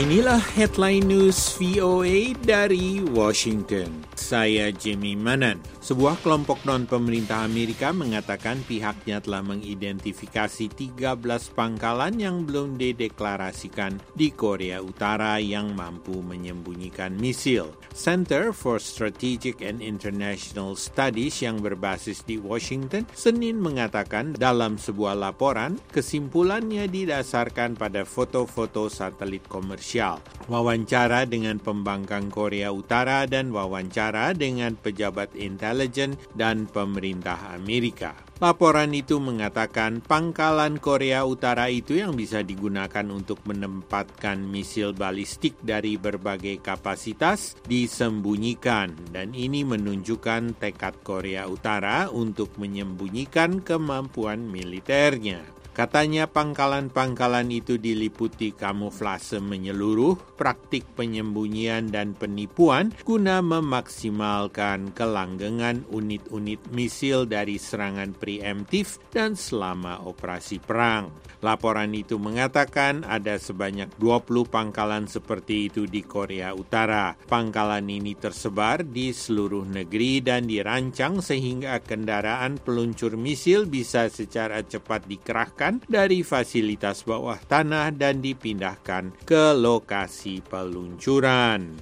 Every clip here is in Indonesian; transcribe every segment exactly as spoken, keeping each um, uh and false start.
Inilah headline news V O A dari Washington. Saya Jimmy Manan. Sebuah kelompok non-pemerintah Amerika mengatakan pihaknya telah mengidentifikasi tiga belas pangkalan yang belum dideklarasikan di Korea Utara yang mampu menyembunyikan misil. Center for Strategic and International Studies yang berbasis di Washington Senin mengatakan dalam sebuah laporan, kesimpulannya didasarkan pada foto-foto satelit komersial, wawancara dengan pembangkang Korea Utara dan wawancara dengan pejabat intelijen dan pemerintah Amerika. Laporan itu mengatakan pangkalan Korea Utara itu yang bisa digunakan untuk menempatkan misil balistik dari berbagai kapasitas disembunyikan, dan ini menunjukkan tekad Korea Utara untuk menyembunyikan kemampuan militernya. Katanya pangkalan-pangkalan itu diliputi kamuflase menyeluruh, praktik penyembunyian dan penipuan guna memaksimalkan kelanggengan unit-unit misil dari serangan preemptif dan selama operasi perang. Laporan itu mengatakan ada sebanyak dua puluh pangkalan seperti itu di Korea Utara. Pangkalan ini tersebar di seluruh negeri dan dirancang sehingga kendaraan peluncur misil bisa secara cepat dikerahkan dari fasilitas bawah tanah dan dipindahkan ke lokasi peluncuran.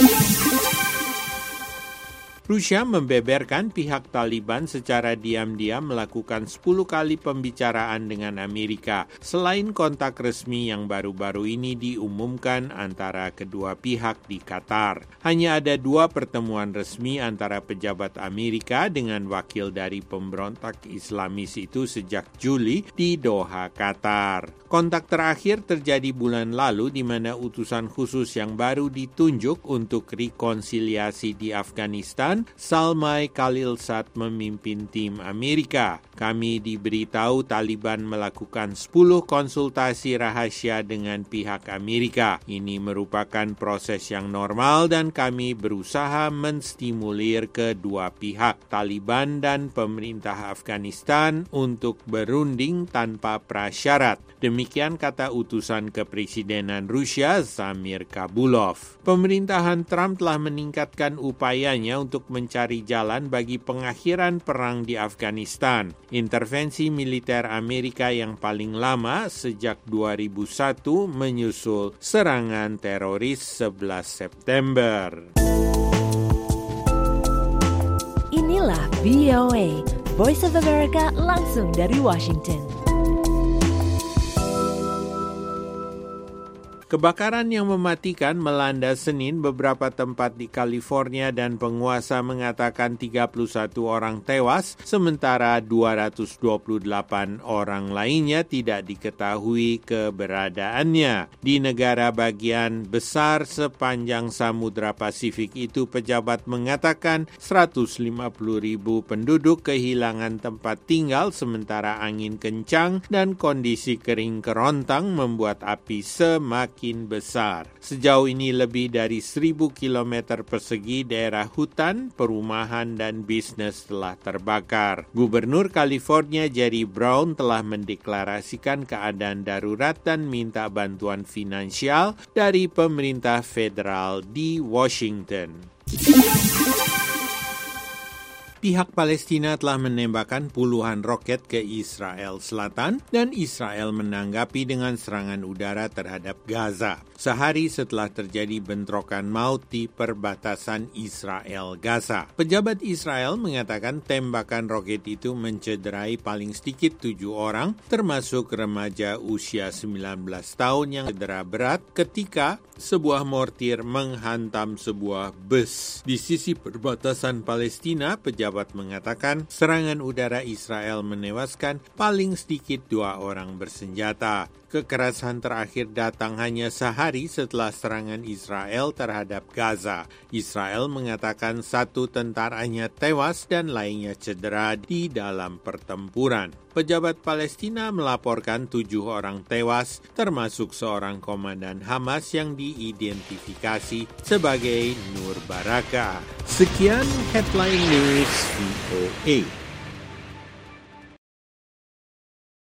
Rusia membeberkan pihak Taliban secara diam-diam melakukan sepuluh kali pembicaraan dengan Amerika, selain kontak resmi yang baru-baru ini diumumkan antara kedua pihak di Qatar. Hanya ada dua pertemuan resmi antara pejabat Amerika dengan wakil dari pemberontak Islamis itu sejak Juli di Doha, Qatar. Kontak terakhir terjadi bulan lalu di mana utusan khusus yang baru ditunjuk untuk rekonsiliasi di Afghanistan, Salmai Khalilzad, memimpin tim Amerika. Kami diberitahu Taliban melakukan sepuluh konsultasi rahasia dengan pihak Amerika. Ini merupakan proses yang normal dan kami berusaha menstimulir kedua pihak, Taliban dan pemerintah Afghanistan, untuk berunding tanpa prasyarat. Demikian kata utusan kepresidenan Rusia Zamir Kabulov. Pemerintahan Trump telah meningkatkan upayanya untuk mencari jalan bagi pengakhiran perang di Afghanistan. Intervensi militer Amerika yang paling lama sejak dua ribu satu menyusul serangan teroris sebelas September. Inilah V O A, Voice of America langsung dari Washington. Kebakaran yang mematikan melanda Senin beberapa tempat di California dan penguasa mengatakan tiga puluh satu orang tewas, sementara dua ratus dua puluh delapan orang lainnya tidak diketahui keberadaannya. Di negara bagian besar sepanjang Samudra Pasifik itu, pejabat mengatakan seratus lima puluh ribu penduduk kehilangan tempat tinggal, sementara angin kencang dan kondisi kering kerontang membuat api semakin besar. Sejauh ini lebih dari seribu kilometer persegi daerah hutan, perumahan, dan bisnis telah terbakar. Gubernur California Jerry Brown telah mendeklarasikan keadaan darurat dan minta bantuan finansial dari pemerintah federal di Washington. Pihak Palestina telah menembakkan puluhan roket ke Israel Selatan dan Israel menanggapi dengan serangan udara terhadap Gaza. Sehari setelah terjadi bentrokan maut di perbatasan Israel-Gaza. Pejabat Israel mengatakan tembakan roket itu mencederai paling sedikit tujuh orang, termasuk remaja usia sembilan belas tahun yang cedera berat ketika sebuah mortir menghantam sebuah bus. Di sisi perbatasan Palestina, pejabat mengatakan serangan udara Israel menewaskan paling sedikit dua orang bersenjata. Kekerasan terakhir datang hanya sehari setelah serangan Israel terhadap Gaza. Israel mengatakan satu tentaranya tewas dan lainnya cedera di dalam pertempuran. Pejabat Palestina melaporkan tujuh orang tewas, termasuk seorang komandan Hamas yang diidentifikasi sebagai Nur Baraka. Sekian Headline News V O A.